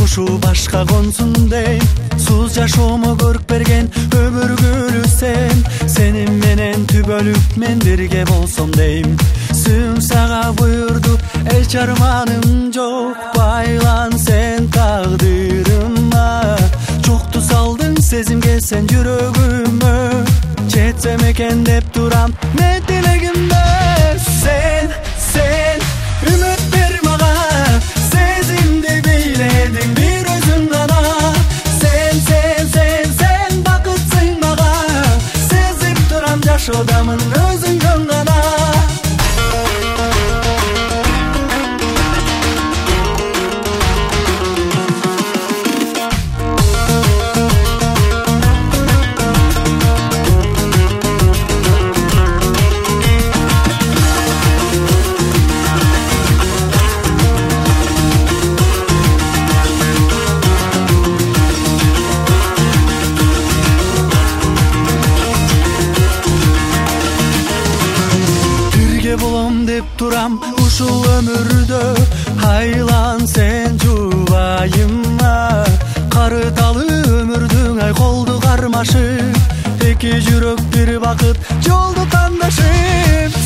ушул башка консун дейм. Сууз жашоому көрүп берген өмүр гүлү сенин менен түбөлүп мен бирге болсом дейм. Сүйүм сага буйурду эч арманым жок, байлан сен тагдырыма. Жокту салдың сезимге сен жүрөгүмө, жетсем экен деп турам мен тилегимде. Сен үмүт бер мага, сезимди бийледиң бир өзүң гана. Сен бакытсың мага, сезип турам жашоодамын өзүңдөн гана. Болом деп турам ушул өмүрдө, айлан сен жубайыма. Карыталы өмүрдүң айколду кармашы, эки жүрөк бир бакыт жолду тандашып.